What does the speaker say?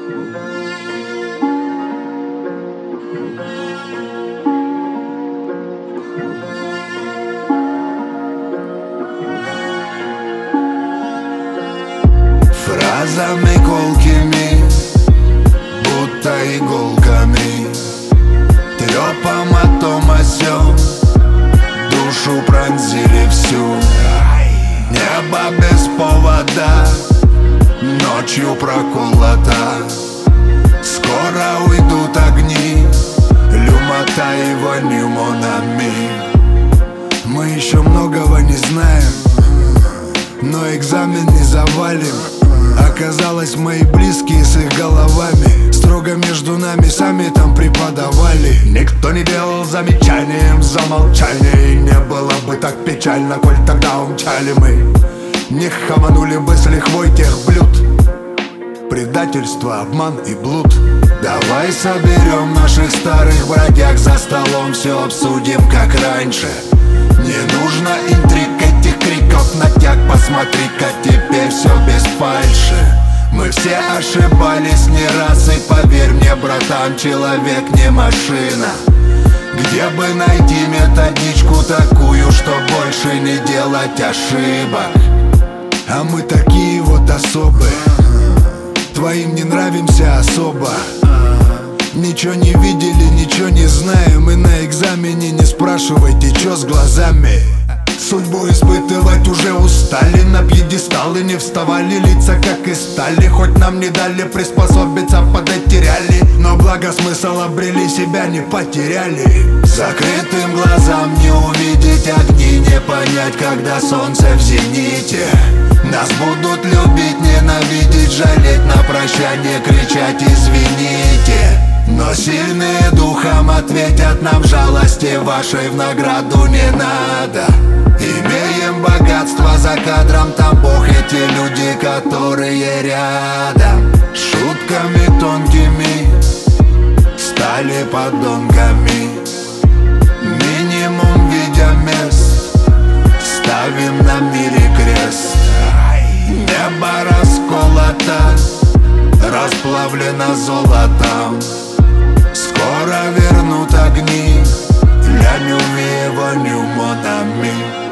Фразами колкими, будто иголками, трёпом о том о сём душу пронзили всю. Небо без повода ночью проколото. Скоро уйдут огни, люмота и воню монами. Мы еще многого не знаем, но экзамен не завалим. Оказалось, мои близкие с их головами строго между нами сами там преподавали. Никто не делал замечанием за молчание, и не было бы так печально, коль тогда умчали мы. Не хаманули бы с лихвой тех блюд, предательство, обман и блуд. Давай соберем наших старых бродяг за столом, все обсудим как раньше. Не нужно интриг, этих криков, натяг. Посмотри-ка, теперь все без фальши. Мы все ошибались не раз, и поверь мне, братан, человек не машина. Где бы найти методичку такую, что больше не делать ошибок? А мы такие вот особые, твоим не нравимся особо. Ничего не видели, ничего не знаем, и на экзамене не спрашивайте, чё с глазами. Судьбу испытывать уже устали, на пьедесталы не вставали, лица как из стали. Хоть нам не дали приспособиться, подотеряли, но благо смысл обрели, себя не потеряли. Закрытым глазам не увидеть огни, не понять, когда солнце в зените. Нас будут любить, ненавидеть, жалеть, на прощание кричать извините. Но сильные духом ответят нам жалости вашей в награду не надо. Имеем богатство за кадром, там Бог, эти люди, которые рядом. Шутками тонкими стали подонками. Минимум видя мест, ставим на мире крест. Небо расколото, расплавлено золотом. Скоро вернут огни, ля нюми, воню монами.